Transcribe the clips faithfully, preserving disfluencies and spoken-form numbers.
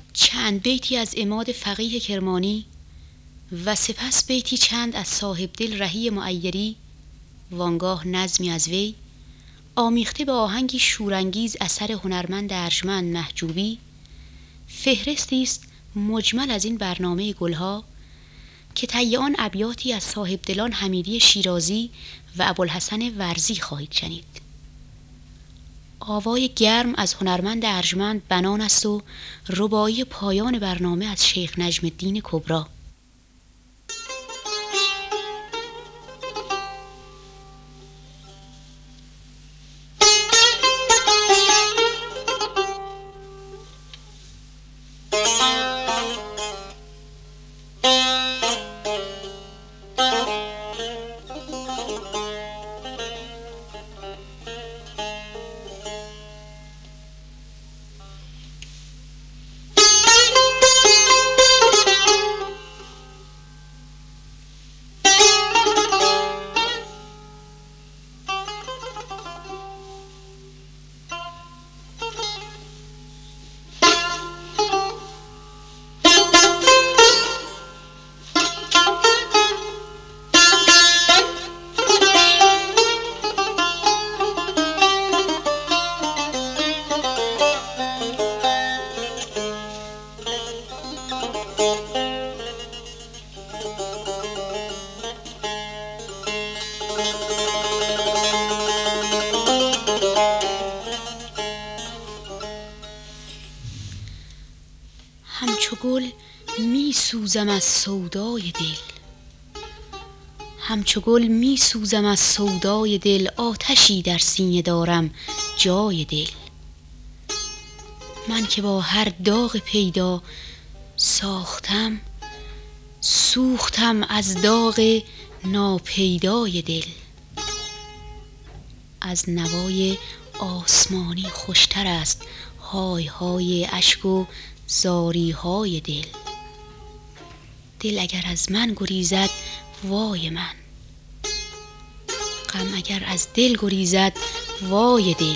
چند بیتی از عماد فقیه کرمانی و سپس بیتی چند از صاحب دل رهی معیری، وانگاه نظمی از وی آمیخته به آهنگی شورانگیز اثر هنرمند ارجمند محجوبی، فهرستی است مجمل از این برنامه گلها که طی آن ابیاتی از صاحب دلان حمیدی شیرازی و ابوالحسن ورزی خواهید شنید. آوای گرم از هنرمند ارجمند بنان است و رباعی پایان برنامه از شیخ نجم الدین کبری. همچو گل می سوزم از سودای دل، همچو گل می سوزم از سودای دل، آتشی در سینه دارم جای دل. من که با هر داغ پیدا ساختم، سوختم از داغ ناپیدای دل. از نوای آسمانی خوشتر است های های اشک و زاری های دل. دل اگر از من گریزد وای من، غم اگر از دل گریزد وای دل.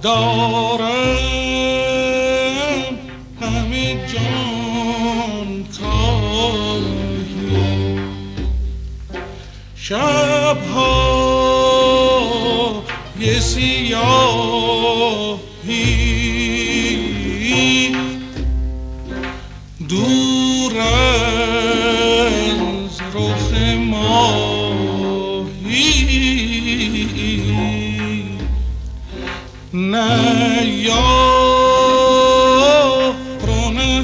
دارم همه جان کاهی، شب‌ها یه سیاهی دور از رخ ماهی، نه یار و نه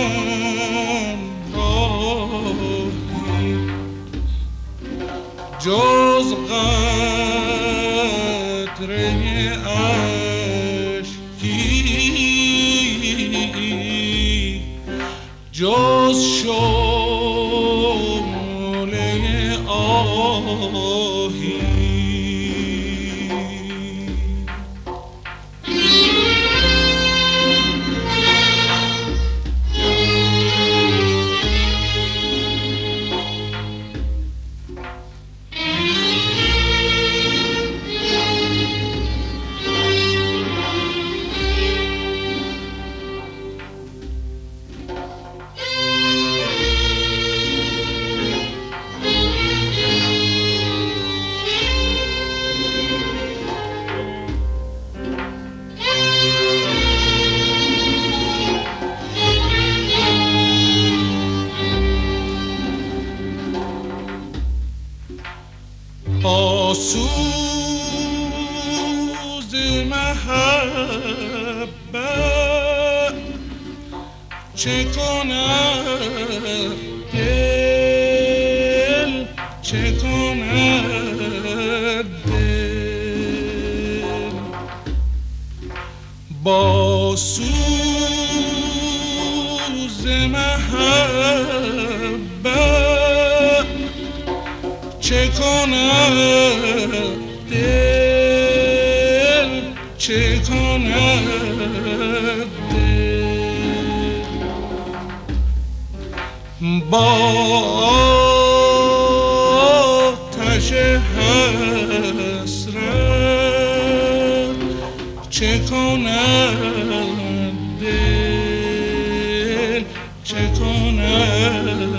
همراهی، جز قطره اشکی، جز شعله آهی. آسوز محبت چه کند دل، چه کند دل، با سوز محبت چه کند دل، چه کند دل، با آتش حسرت چه کند دل، چه کند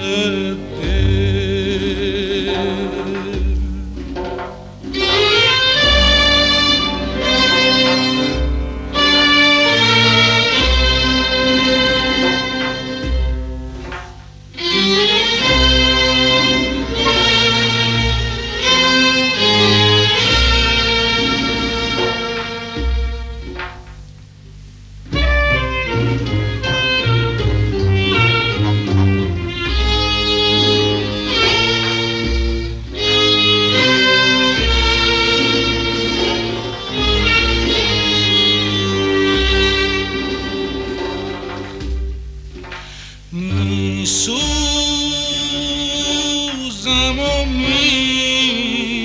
می سوزم و می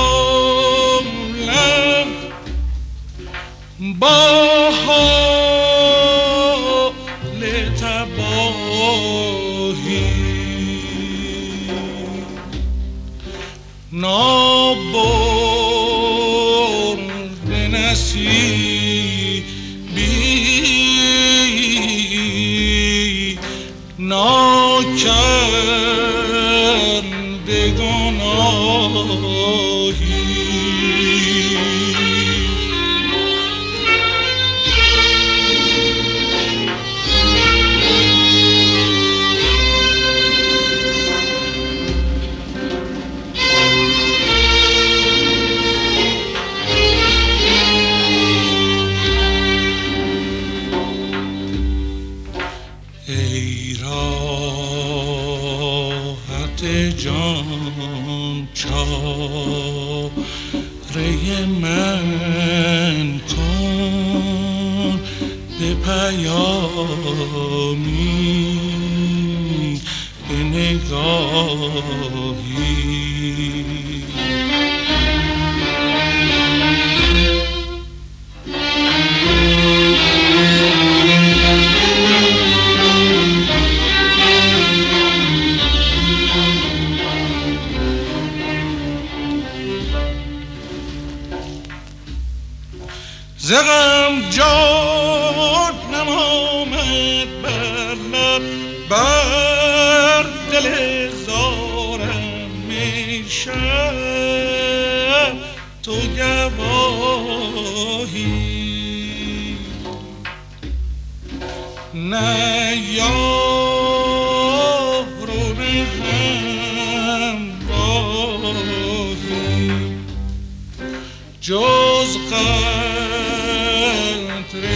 نالم با حال تباهی، نابرد نصیبی، ناکرده گناهی. ای راحت جان چاره من کن به پیامی، به نگاهی. زغم جان نمامد بر لب بر دل زارم می شب تو گواهی نه یار و نه همراهی جز قطره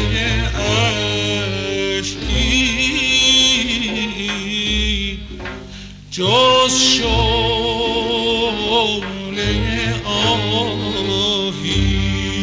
اشکی جز شعله آهی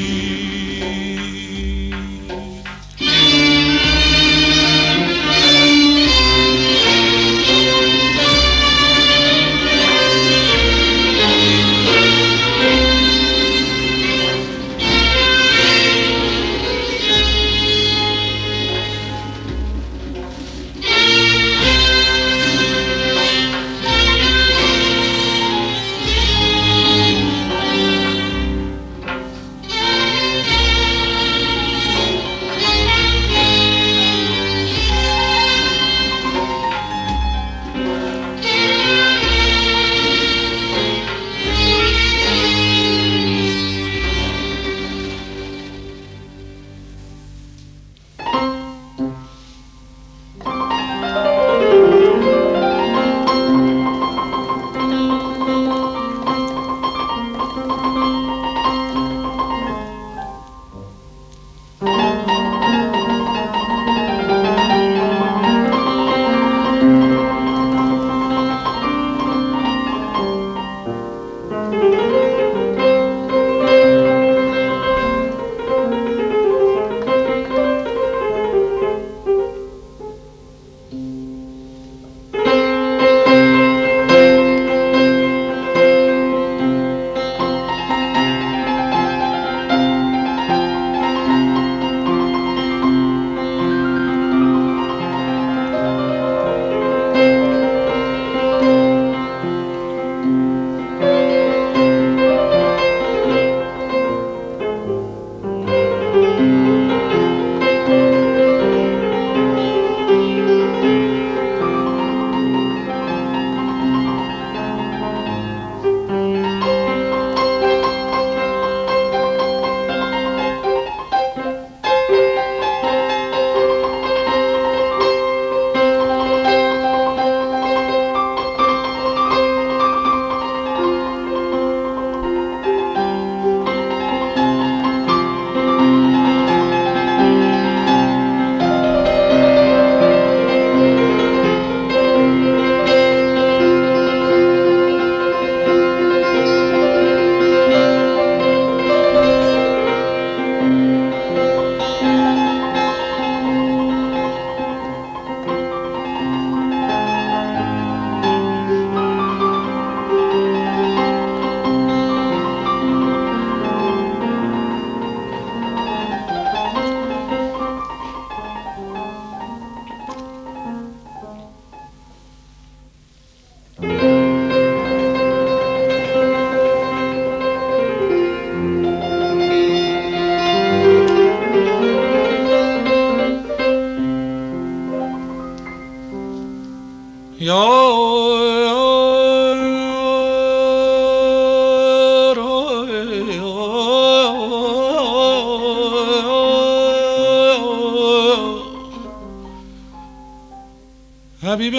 حبیب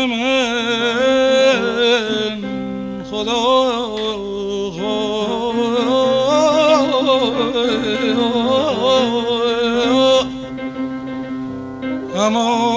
من خدا اما